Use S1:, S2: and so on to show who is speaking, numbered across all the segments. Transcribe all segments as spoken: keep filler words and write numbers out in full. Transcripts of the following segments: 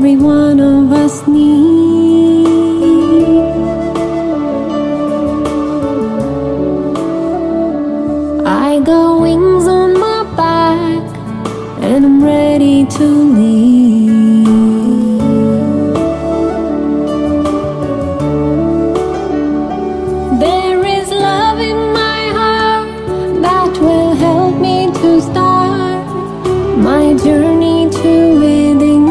S1: every one of us needs. I got wings on my back and I'm ready to leave. There is love in my heart that will help me to start my journey to within.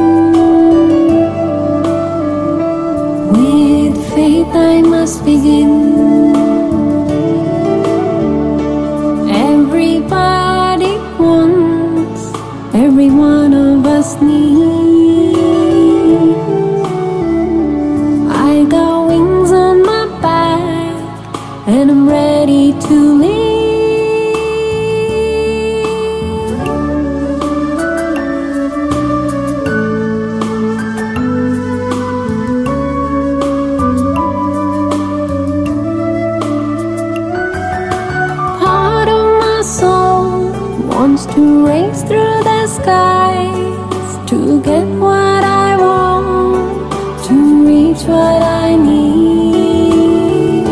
S1: With faith I must begin. Everybody wants, every one of us needs. I got wings on my back and I'm ready to leave. Wants to race through the skies to get what I want, to reach what I need.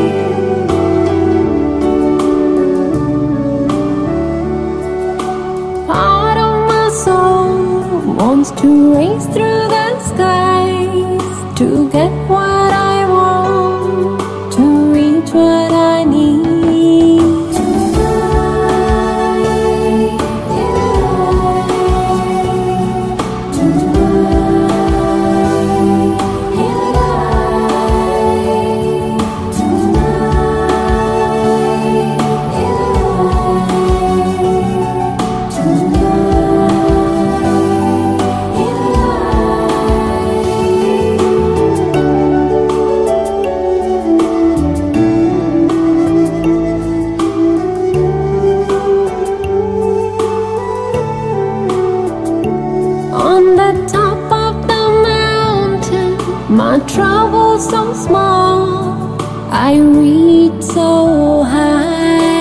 S1: Part of my soul wants to race through the skies to get what I want, to reach what I need. On the top of the mountain, my troubles so small, I reach so high.